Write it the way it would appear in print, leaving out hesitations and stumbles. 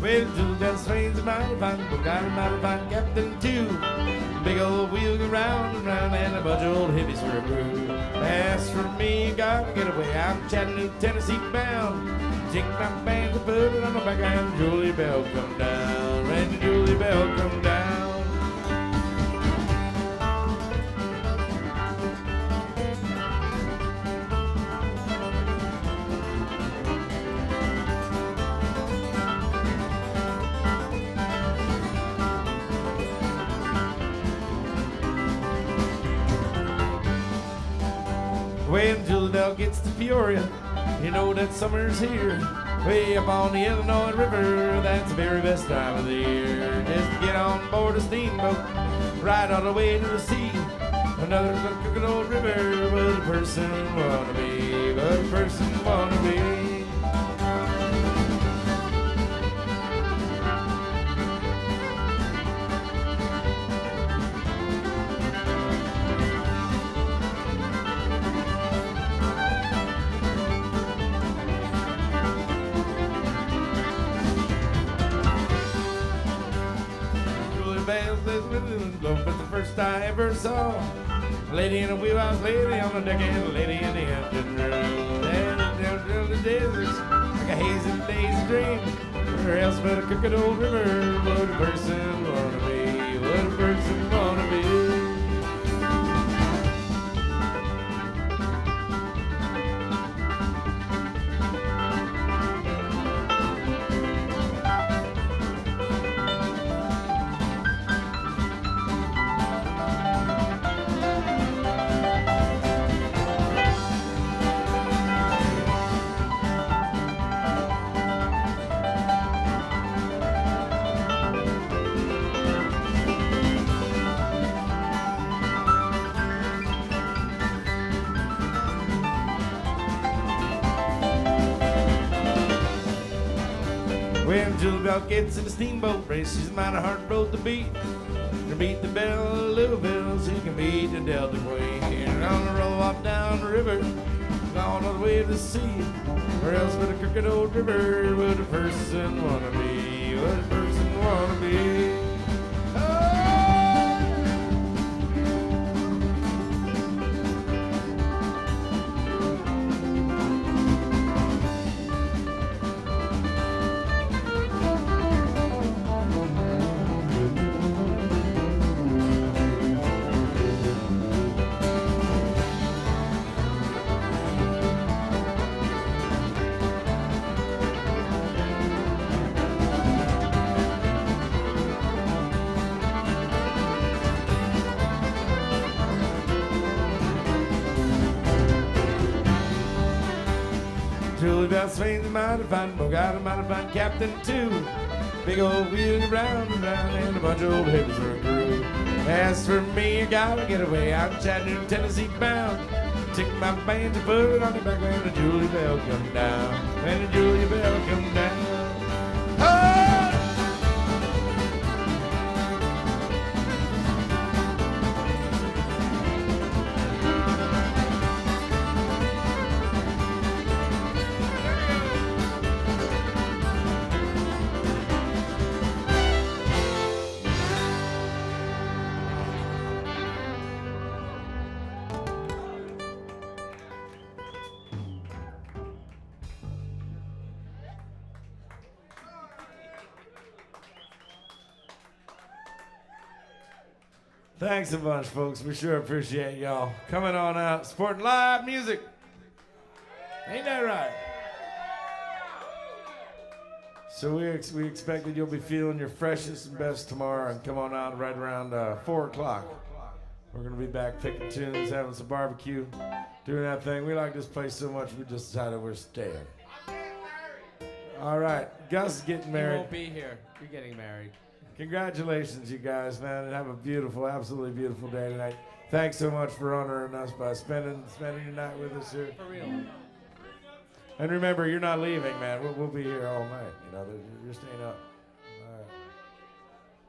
Well, Julie Bell swings a mighty fine, but got a mighty fine captain too. Big old wheel go round and round, and a bunch of old hippies for a crew. As for me, gotta get away. I'm Chattanooga, Tennessee bound. Take my band and put it on the back, and Julie Bell come down. And Julie Bell come down. When Julie Bell gets to Peoria, you know that summer's here. Way up on the Illinois River, that's the very best time of the year. Just to get on board a steamboat, ride all the way to the sea. Another crooked old river, what a person wanna be, what a person wanna be. But the first I ever saw a lady in a wheelhouse, lady on the deck, and a lady in the engine room. Down the deserts like a hazy day's dream. Where else but a crooked old river? What a person wanna be? What a person wanna be? When Julie Bell gets in the steamboat race, she's a mighty hard road to beat. To beat the Belle of Louisville, she can beat the Delta Queen. And on the roll off down the river, gone all the way to the sea. Where else but a crooked old river would a person wanna be? Would a person wanna be? Julie Bell swings a mighty fine, got a mighty fine captain too. Big old wheel round and round, and a bunch of old hippies for a crew. As for me, I gotta get away. I'm Chattanooga, Tennessee bound. Take my band to put it on the back when the Julie Bell come down. When the Julie Bell come down. Oh! Thanks a bunch, folks. We sure appreciate y'all coming on out, supporting live music. Ain't that right? So we expect that you'll be feeling your freshest and best tomorrow, and come on out right around 4 o'clock. We're going to be back picking tunes, having some barbecue, doing that thing. We like this place so much, we just decided we're staying. All right, Gus is getting married. You won't be here. You're getting married. Congratulations, you guys, man, and have a beautiful, absolutely beautiful day tonight. Thanks so much for honoring us by spending your night with us here. For real. And remember, you're not leaving, man. We'll be here all night. You know, you're staying up.